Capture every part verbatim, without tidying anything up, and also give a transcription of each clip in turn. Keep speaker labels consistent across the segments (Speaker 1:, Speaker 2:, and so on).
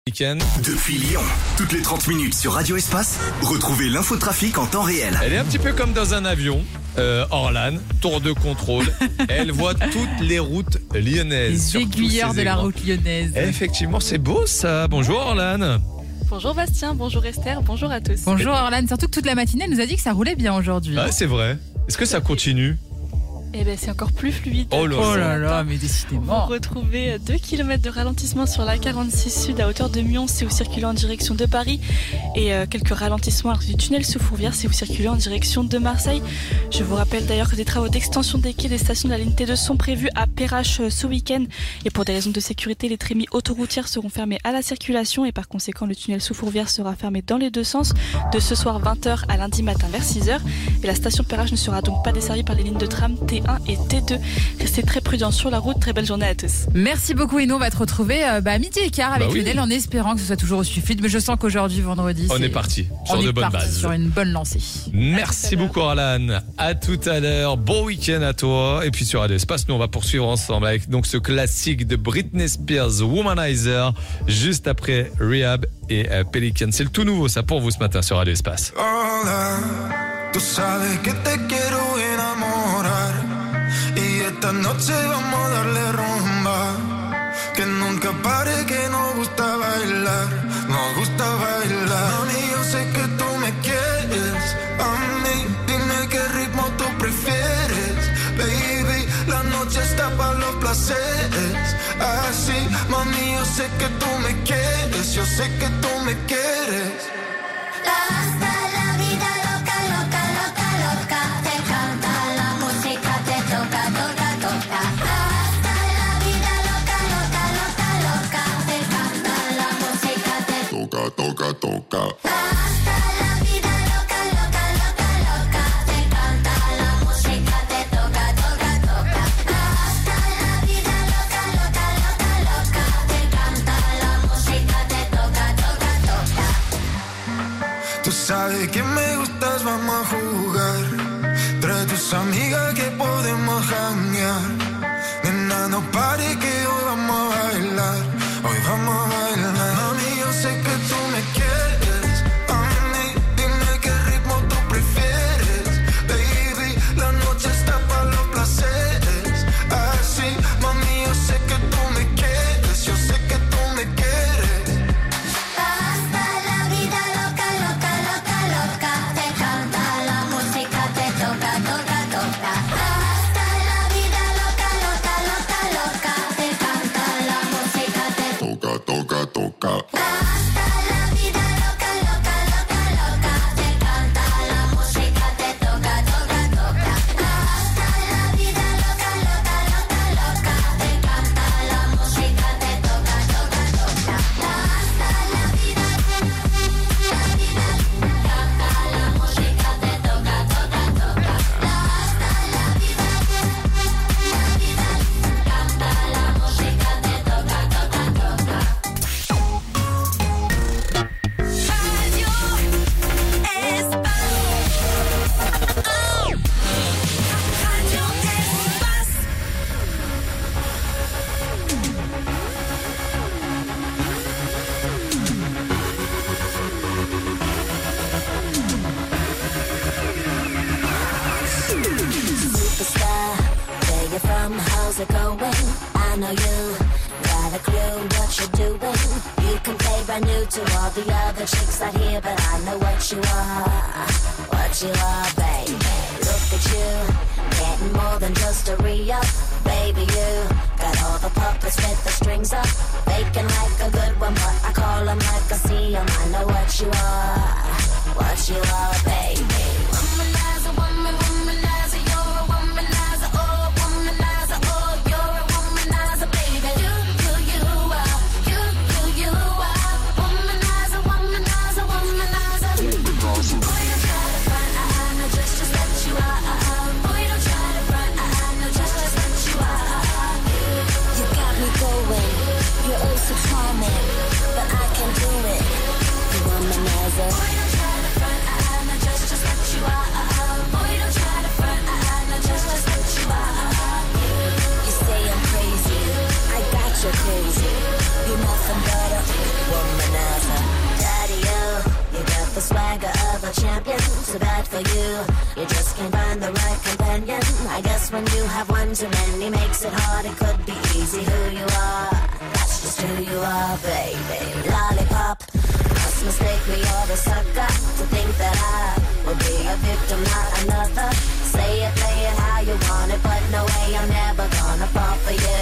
Speaker 1: Week-end.
Speaker 2: Depuis Lyon, toutes les trente minutes sur Radio Espace, retrouvez l'infotrafic en temps réel.
Speaker 1: Elle est un petit peu comme dans un avion. Euh, Orlan, tour de contrôle. Elle voit toutes les routes lyonnaises.
Speaker 3: Les aiguilleurs de la route lyonnaise.
Speaker 1: Effectivement, c'est beau ça. Bonjour Orlan.
Speaker 4: Bonjour Bastien, bonjour Esther, bonjour à tous.
Speaker 3: Bonjour Orlan, surtout que toute la matinée elle nous a dit que ça roulait bien aujourd'hui.
Speaker 1: Ah, c'est vrai. Est-ce que ça continue ?
Speaker 4: Eh bien, c'est encore plus fluide.
Speaker 1: Oh là,
Speaker 3: oh là là, mais décidément.
Speaker 4: Vous retrouvez deux kilomètres de ralentissement sur la quarante-six Sud à hauteur de Mions si vous circulez en direction de Paris. Et euh, quelques ralentissements du tunnel sous Fourvière si vous circulez en direction de Marseille. Je vous rappelle d'ailleurs que des travaux d'extension des quais des stations de la ligne T deux sont prévus à Perrache ce week-end. Et pour des raisons de sécurité, les trémies autoroutières seront fermées à la circulation. Et par conséquent, le tunnel sous Fourvière sera fermé dans les deux sens de ce soir vingt heures à lundi matin vers six heures. Et la station Perrache ne sera donc pas desservie par les lignes de tram T un et T deux. Restez très prudents sur la route. Très belle journée à tous.
Speaker 3: Merci beaucoup et nous on va te retrouver euh, bah, à midi et quart avec
Speaker 1: bah oui.
Speaker 3: Lionel en espérant que ce soit toujours aussi fluide. Mais je sens qu'aujourd'hui, vendredi,
Speaker 1: on
Speaker 3: c'est...
Speaker 1: est parti sur
Speaker 3: on
Speaker 1: de
Speaker 3: est
Speaker 1: bonnes
Speaker 3: parti
Speaker 1: bases.
Speaker 3: sur une bonne lancée.
Speaker 1: Merci beaucoup Orlan. À tout à l'heure. Bon week-end à toi. Et puis sur Radio Espace, nous on va poursuivre ensemble avec donc ce classique de Britney Spears, Womanizer, juste après Rehab et euh, Pelican. C'est le tout nouveau ça pour vous ce matin sur Radio Espace.
Speaker 5: Hola, tú sabes que te quiero enamorar y esta noche vamos a darle rumba, que nunca pare, que nos gusta bailar, nos gusta bailar. Mami, yo sé que tú me quieres, a mí dime qué ritmo tú prefieres, baby, la noche está para los placeres, así, mami, yo sé que tú me quieres, yo sé que tú me quieres.
Speaker 6: Hasta la vida loca, loca, loca, loca, te canta la música, te toca, toca, toca. Hasta la vida loca, loca, loca, loca, te canta la música, te
Speaker 5: Toca, toca, toca.
Speaker 6: Hasta la vida loca, loca, loca, loca, te canta la música, te toca, toca, toca. Hasta la vida loca, loca, loca, loca, te canta la música, te toca, toca, toca.
Speaker 5: Tú sabes que me gustas, vamos a jugar. Trae tus amigas que podemos janguear. Nena, no pare que hoy vamos a bailar. Hoy vamos a bailar. Mami, yo sé que tú me quieres. A mí, dime qué ritmo tú prefieres. Baby, la noche está para los placeres. Así, mami, yo sé que tú me quieres. Yo sé que tú me quieres.
Speaker 6: Hasta la vida loca, loca, loca, loca, te canta la música, te toca, toca, toca. Hasta la vida loca, loca, loca, loca, te canta la música, te
Speaker 5: Toca, toca, toca.
Speaker 6: Hasta la vida loca, loca, loca, loca, te canta la música, te toca, toca, toca. Hasta la vida loca, loca, loca, loca, te canta la música, te toca, toca, toca. Hasta la vida, la vida, canta la música, te toca, toca, toca. Hasta la vida, la vida, canta la música, te toca, toca, toca.
Speaker 7: Superstar, where you from? How's it going? I know you got a clue what you're doing. You can play brand new to all the other chicks out here, but I know what you are, what you are, baby. Look at you, getting more than just a re-up. Baby, you got all the puppets with the strings up, faking like a good one, but I call them like I see them. I know what you are, what you are, baby. Womanizer, woman, womanizer, you're a womanizer, oh, womanizer, oh, you're a womanizer, baby. You, you, you are, you, you, you are, womanizer, womanizer, womanizer. Boy, don't try to front, I, I know just, just what you are. Boy, don't try to front, I, I know just, just what you are. You got me going, you're oh so charming, but I can do it. You womanizer. Boy, don't try to front, I, I know just for you. You just can't find the right companion. I guess when you have one too many makes it hard. It could be easy who you are. That's just who you are, baby. Lollipop. Must mistake me or a sucker to think that I will be a victim, not another. Say it, play it how you want it, but no way I'm never gonna fall for you.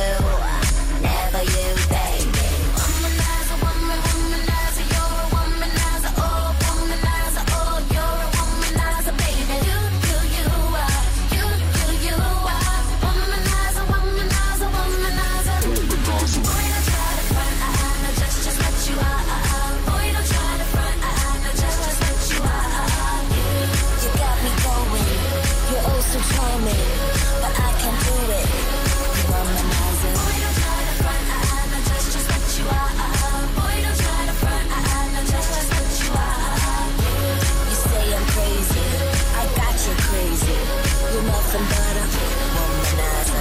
Speaker 7: Never you, baby. Womanizer, woman, womanizer, you're a womanizer, oh, womanizer, oh, you're a womanizer, baby. You, you, you are, you, you, you are. Womanizer, womanizer, womanizer. Boy, don't try to front, I, I know just, just what you are. Boy, don't try to front, I, I know just, just what you are. You, you got me going, you're oh so charming, but I can't do it. Womanizer. Boy, don't try to front, I, I know just, just what you are. Boy, don't try to front, I, I know just, just what you are. You say I'm crazy, I got you crazy. You're nothing but a womanizer.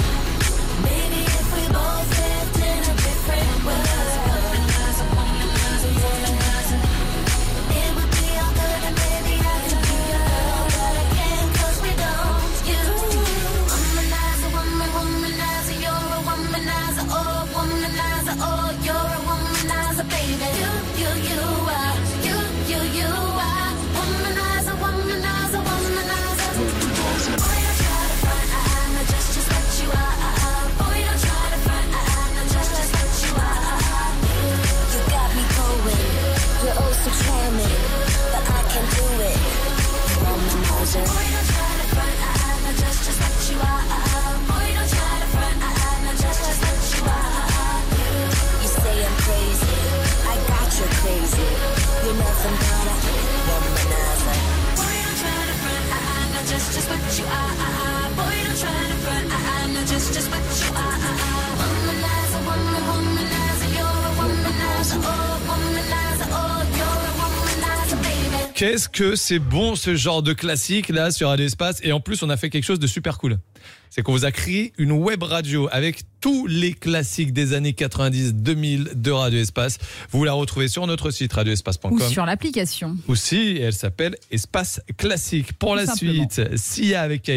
Speaker 7: Maybe if we both lived in a different world, womanizer, womanizer, womanizer, it would be all good and baby I could be your girl, but I can't 'cause we don't. You, womanizer, woman, womanizer, you're a womanizer, oh, womanizer, oh, you're a womanizer, baby. You, you, you are, you, you, you are, womanizer, womanizer, womanizer. Boy, don't try to front, I, I know just, just what you are. Boy, don't try to front, I, I know just, just what you are. You got me going, you're oh so charming, but I can't do it. Womanizer. Boy, don't try to front, I, I know just, just what you are. Boy, don't try to front, I, I know just, just what you are. You say I'm crazy, I got you crazy. You're nothing but a womanizer. Boy, don't try to front, I, I know just, just what you are. Boy, don't try to front, I, I know just, just what you are. Womanizer, woman, womanizer, you're a womanizer, oh, womanizer, oh, you're a womanizer, baby.
Speaker 1: Qu'est-ce que c'est bon ce genre de classique là sur Radio Espace. Et en plus on a fait quelque chose de super cool. C'est qu'on vous a créé une web radio avec tous les classiques des années quatre-vingt-dix deux mille de Radio Espace. Vous la retrouvez sur notre site radio espace point com.
Speaker 3: Ou sur l'application.
Speaker 1: Aussi, elle s'appelle Espace Classique. Pour
Speaker 3: Tout
Speaker 1: la
Speaker 3: simplement.
Speaker 1: suite, Sia avec